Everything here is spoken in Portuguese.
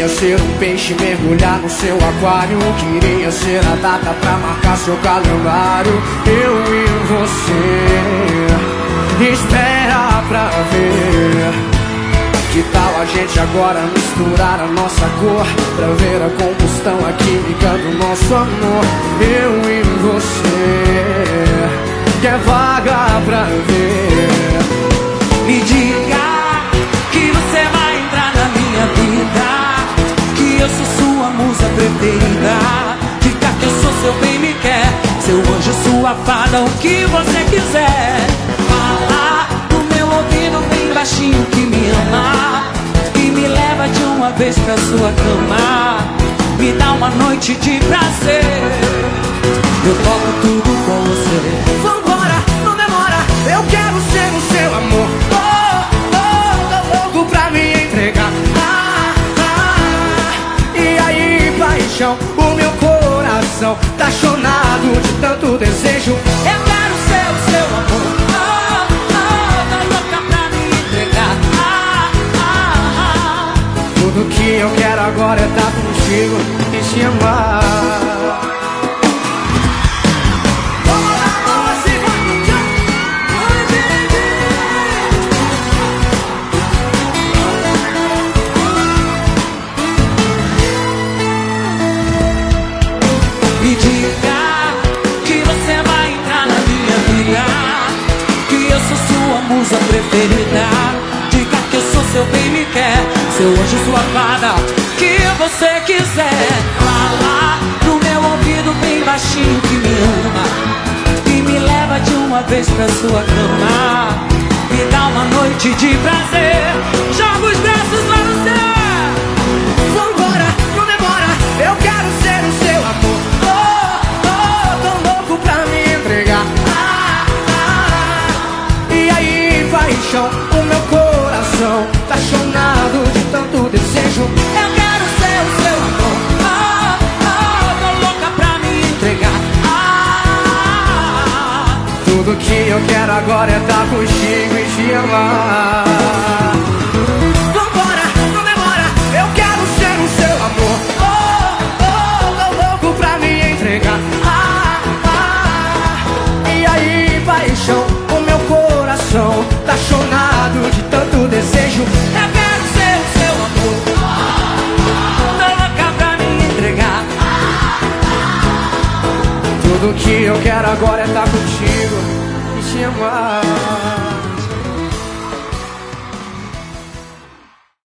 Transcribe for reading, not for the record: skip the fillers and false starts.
Queria ser um peixe, mergulhar no seu aquário. Queria ser a data pra marcar seu calendário. Eu e você, espera pra ver. Que tal a gente agora misturar a nossa cor, pra ver a combustão, a química do nosso amor. Eu e você, que é vaga pra ver. Me diga que você vai entrar na minha vida, que eu sou sua musa preferida. Diga que eu sou seu bem me quer, seu anjo, sua fada, o que você quiser. Fala no meu ouvido bem baixinho que me ama, e me leva de uma vez pra sua cama. Me dá uma noite de prazer, eu toco tudo com você. Vambora, não demora, eu quero ser o seu amor. Tô louco pra me entregar. E aí, paixão, o meu coração tá chonado de tanto desejo. Eu quero ser o seu amor. Tô louca pra me entregar. Tudo que eu quero agora é estar contigo e te amar. Me diga que você vai entrar na minha vida, que eu sou sua musa preferida. Diga que eu sou seu bem me quer, seu anjo, sua fada, que você quiser. Fala no meu ouvido bem baixinho que me ama, e me leva de uma vez pra sua cama. Me dá uma noite de prazer, joga os braços lá no céu. Vambora, não demora, eu quero ser o seu amor. Tô louco pra me entregar. E aí, paixão, o meu coração tá chonado de tanto desejo. Eu quero ser o seu amor. Tô louca pra me entregar. Tudo que eu quero agora é estar contigo e te amar. Vambora, não demora, eu quero ser o seu amor. Tô louco pra me entregar. E aí, paixão, o meu coração tá chonado de tanto desejo. Eu quero ser o seu amor. Tô louca pra me entregar. Tudo que eu quero agora é estar contigo e te amar.